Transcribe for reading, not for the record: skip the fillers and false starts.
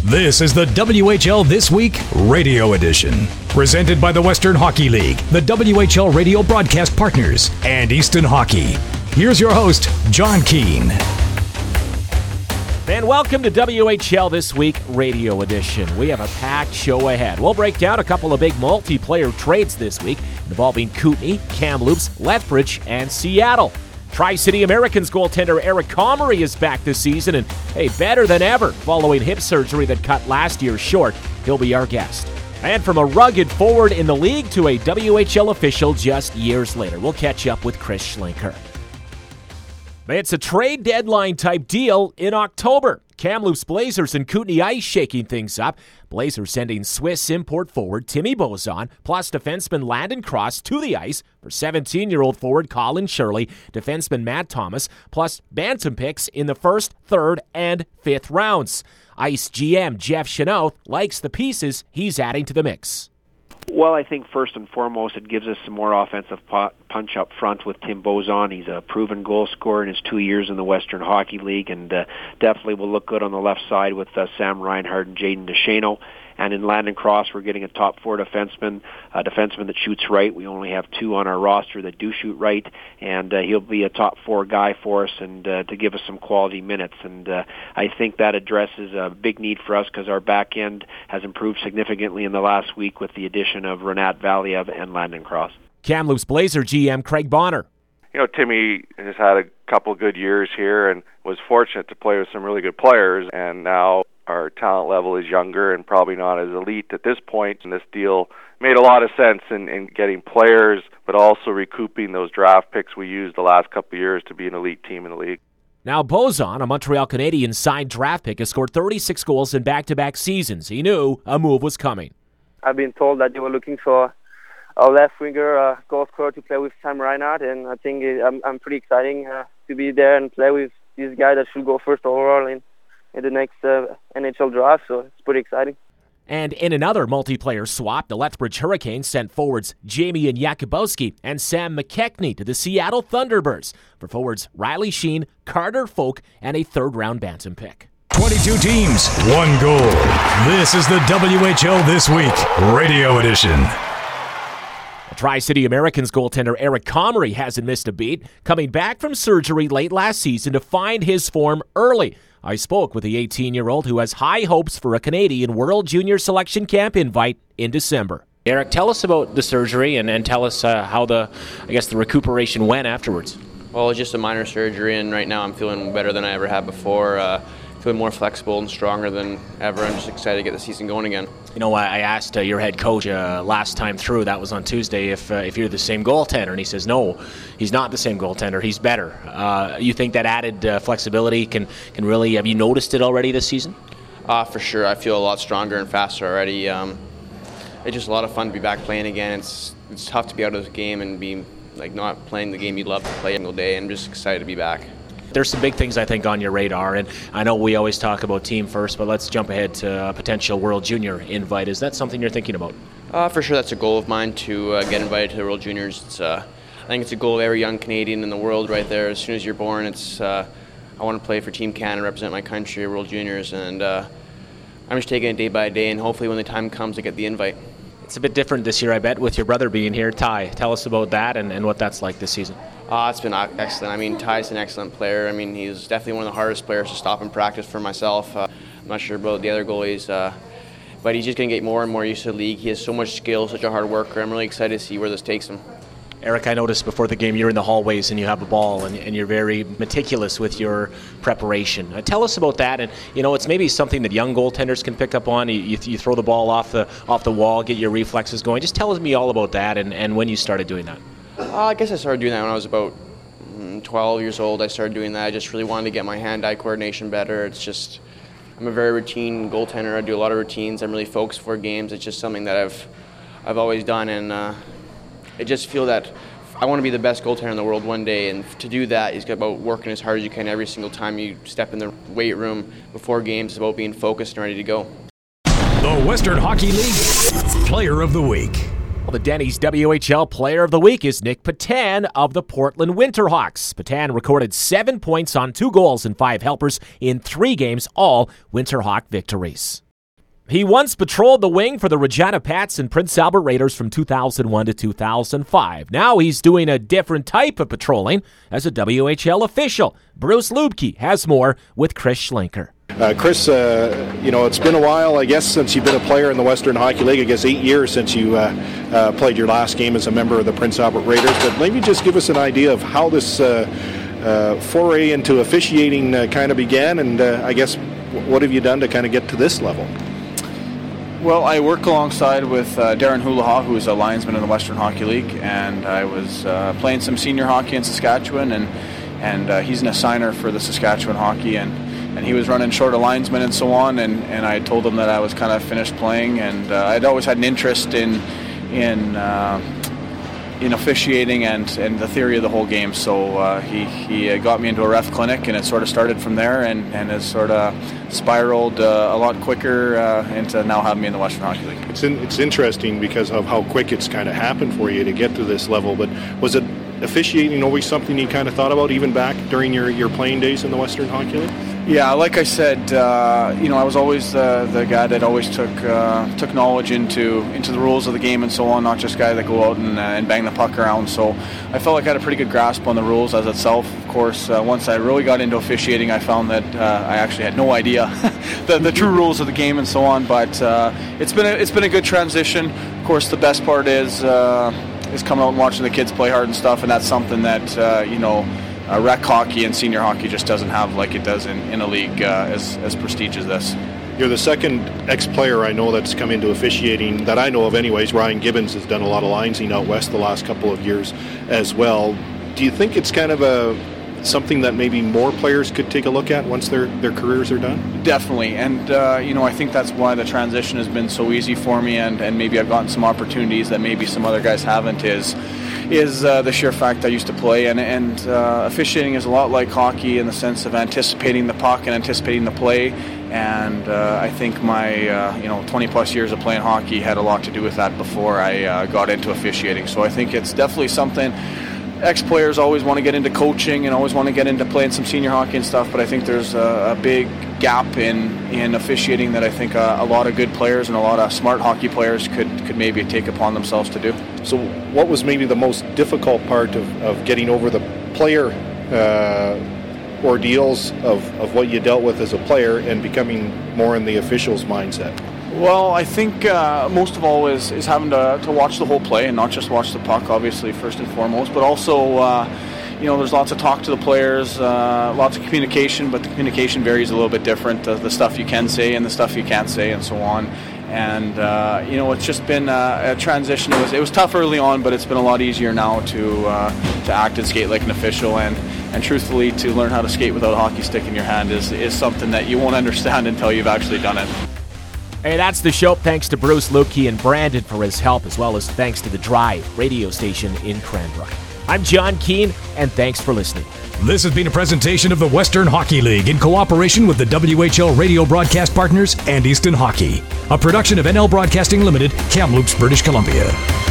This is the WHL This Week Radio Edition, presented by the Western Hockey League, the WHL radio broadcast partners, and Easton Hockey. Here's your host, John Keane. And welcome to WHL This Week Radio Edition. We have a packed show ahead. We'll break down a couple of big multiplayer trades this week involving Kootenay, Kamloops, Lethbridge, and Seattle. Tri-City Americans goaltender Eric Comrie is back this season and, better than ever following hip surgery that cut last year short. He'll be our guest. And from a rugged forward in the league to a WHL official just years later, we'll catch up with Chris Schlenker. It's a trade deadline type deal in October. Kamloops Blazers and Kootenay Ice shaking things up. Blazers sending Swiss import forward Timmy Bozon plus defenseman Landon Cross to the ice for 17-year-old forward Colin Shirley, defenseman Matt Thomas, plus bantam picks in the first, third, and fifth rounds. Ice GM Jeff Chenoth likes the pieces he's adding to the mix. Well, I think first and foremost it gives us some more offensive punch up front with Tim Bozon. He's a proven goal scorer in his 2 years in the Western Hockey League, and definitely will look good on the left side with Sam Reinhart and Jaden DeShano. And in Landon Cross, we're getting a top four defenseman, a defenseman that shoots right. We only have two on our roster that do shoot right, and he'll be a top four guy for us and to give us some quality minutes. And I think that addresses a big need for us because our back end has improved significantly in the last week with the addition of Renat Valiev and Landon Cross. Kamloops Blazer GM Craig Bonner. You know, Timmy has had a couple good years here and was fortunate to play with some really good players, and now our talent level is younger and probably not as elite at this point, and this deal made a lot of sense in getting players, but also recouping those draft picks we used the last couple of years to be an elite team in the league. Now Bozon, a Montreal Canadiens signed draft pick, has scored 36 goals in back-to-back seasons. He knew a move was coming. I've been told that they were looking for a left winger, goal scorer to play with Sam Reinhart, and I think I'm pretty exciting to be there and play with this guy that should go first overall in the next NHL draft, so it's pretty exciting. And in another multiplayer swap, the Lethbridge Hurricanes sent forwards Jamie and Jakubowski and Sam McKechnie to the Seattle Thunderbirds for forwards Riley Sheen, Carter Folk, and a third-round bantam pick. 22 teams, one goal. This is the WHL This Week Radio Edition. Tri-City Americans goaltender Eric Comrie hasn't missed a beat, coming back from surgery late last season to find his form early. I spoke with the 18-year-old who has high hopes for a Canadian World Junior Selection Camp invite in December. Eric, tell us about the surgery and tell us how the recuperation went afterwards. Well, it's just a minor surgery, and right now I'm feeling better than I ever have before. Feeling more flexible and stronger than ever. I'm just excited to get the season going again. You know, I asked your head coach last time through, that was on Tuesday, if you're the same goaltender, and he says, no, he's not the same goaltender, he's better. You think that added flexibility can really, have you noticed it already this season? For sure, I feel a lot stronger and faster already. It's just a lot of fun to be back playing again. It's tough to be out of the game and be not playing the game you love to play every single day. I'm just excited to be back. There's some big things, I think, on your radar, and I know we always talk about team first, but let's jump ahead to a potential World Junior invite. Is that something you're thinking about? For sure, that's a goal of mine to get invited to the World Juniors. I think it's a goal of every young Canadian in the world right there. As soon as you're born, I want to play for Team Canada, represent my country at World Juniors, and I'm just taking it day by day, and hopefully when the time comes, I get the invite. It's a bit different this year, I bet, with your brother being here, Ty. Tell us about that and what that's like this season. It's been excellent. I mean, Ty's an excellent player. I mean, he's definitely one of the hardest players to stop in practice for myself. I'm not sure about the other goalies, but he's just going to get more and more used to the league. He has so much skill, such a hard worker. I'm really excited to see where this takes him. Eric, I noticed before the game you're in the hallways and you have a ball and you're very meticulous with your preparation. Tell us about that, and it's maybe something that young goaltenders can pick up on. You throw the ball off the wall, get your reflexes going. Just tell me all about that and when you started doing that. I guess I started doing that when I was about 12 years old. I started doing that. I just really wanted to get my hand-eye coordination better. It's just, I'm a very routine goaltender. I do a lot of routines. I'm really focused for games. It's just something that I've always done, and I just feel that I want to be the best goaltender in the world one day, and to do that, it's about working as hard as you can every single time you step in the weight room before games. It's about being focused and ready to go. The Western Hockey League Player of the Week. Well, the Denny's WHL Player of the Week is Nick Petan of the Portland Winterhawks. Petan recorded 7 points on 2 goals and 5 helpers in 3 games, all Winterhawk victories. He once patrolled the wing for the Regina Pats and Prince Albert Raiders from 2001 to 2005. Now he's doing a different type of patrolling as a WHL official. Bruce Luebke has more with Chris Schlenker. Chris, it's been a while, I guess, since you've been a player in the Western Hockey League. I guess 8 years since you played your last game as a member of the Prince Albert Raiders. But maybe just give us an idea of how this foray into officiating kind of began, and I guess what have you done to kind of get to this level? Well, I work alongside with Darren Hulaha, who is a linesman in the Western Hockey League, and I was playing some senior hockey in Saskatchewan, and he's an assigner for the Saskatchewan Hockey, and he was running short of linesmen and so on, and I told him that I was kind of finished playing, and I'd always had an interest in officiating and the theory of the whole game. So he got me into a ref clinic, and it sort of started from there, and has sort of spiraled a lot quicker into now having me in the Western Hockey League. It's interesting because of how quick it's kind of happened for you to get to this level. But was it officiating always something you kind of thought about even back during your playing days in the Western Hockey League? Yeah, like I said, I was always the guy that always took knowledge into the rules of the game and so on, not just a guy that go out and bang the puck around. So I felt like I had a pretty good grasp on the rules as itself. Of course, once I really got into officiating, I found that I actually had no idea the true rules of the game and so on. But it's been a good transition. Of course, the best part is coming out and watching the kids play hard and stuff, and that's something that rec hockey and senior hockey just doesn't have like it does in a league as prestigious as this. You're the second ex-player I know that's come into officiating, that I know of anyways. Ryan Gibbons has done a lot of linesing out west the last couple of years as well. Do you think it's kind of something that maybe more players could take a look at once their careers are done? Definitely, and I think that's why the transition has been so easy for me, and maybe I've gotten some opportunities that maybe some other guys haven't, is the sheer fact I used to play, and officiating is a lot like hockey in the sense of anticipating the puck and anticipating the play, and I think my 20 plus years of playing hockey had a lot to do with that before I got into officiating. So I think it's definitely something. Ex-players always want to get into coaching and always want to get into playing some senior hockey and stuff, but I think there's a big gap in officiating that I think a lot of good players and a lot of smart hockey players could maybe take upon themselves to do. So what was maybe the most difficult part of getting over the player ordeals of what you dealt with as a player and becoming more in the official's mindset? Well, I think most of all is having to watch the whole play and not just watch the puck, obviously, first and foremost, but also, there's lots of talk to the players, lots of communication, but the communication varies a little bit different, the stuff you can say and the stuff you can't say and so on. And, it's just been a transition. It was tough early on, but it's been a lot easier now to act and skate like an official. And truthfully, to learn how to skate without a hockey stick in your hand is something that you won't understand until you've actually done it. Hey, that's the show. Thanks to Bruce Luebke and Brandon for his help, as well as thanks to the Drive radio station in Cranbrook. I'm John Keane, and thanks for listening. This has been a presentation of the Western Hockey League in cooperation with the WHL radio broadcast partners and Easton Hockey, a production of NL Broadcasting Limited, Kamloops, British Columbia.